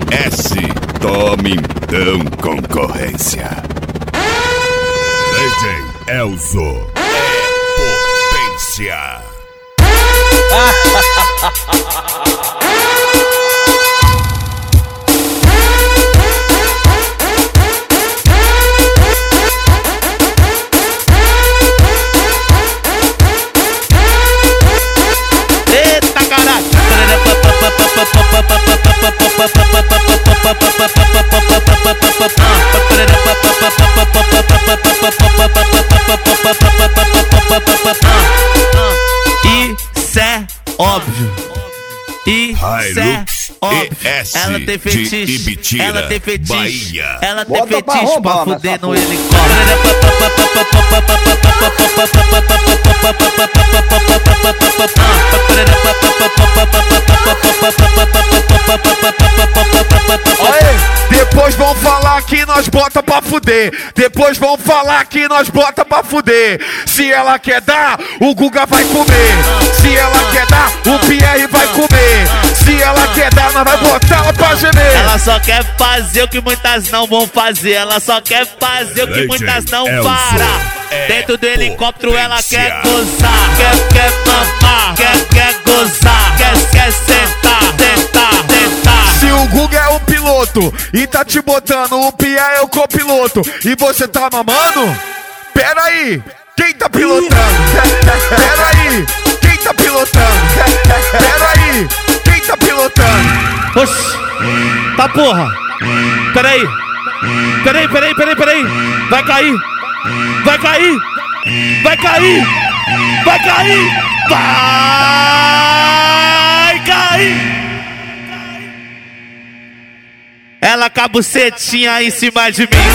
S. Tome então, concorrência. DJ Elzo é potência. Eita caralho! Isso é óbvio. Isso é óbvio. Ela tem fetiche, ela tem fetiche, ela tem fetiche pra fuder no helicóptero. Depois vão falar que nós bota pra fuder. Depois vão falar que nós bota pra fuder. Se ela quer dar, o Guga vai comer. Se ela quer dar, o Pierre vai comer. Se ela quer dar, nós vai botar ela pra gemer. Ela só quer fazer o que muitas não vão fazer. Ela só quer fazer o que muitas não param. Dentro do helicóptero ela quer gozar, quer mamar, quer gozar, quer sentar, tentar. Se o Guga é o piloto e tá te botando, o Pia é o copiloto e você tá mamando? Pera aí, quem tá pilotando? Pera aí, quem tá pilotando? Pera aí, quem tá pilotando? Oxi, tá porra. Peraí. Vai cair. Vai cair. Ela com a bucetinha em cima de mim.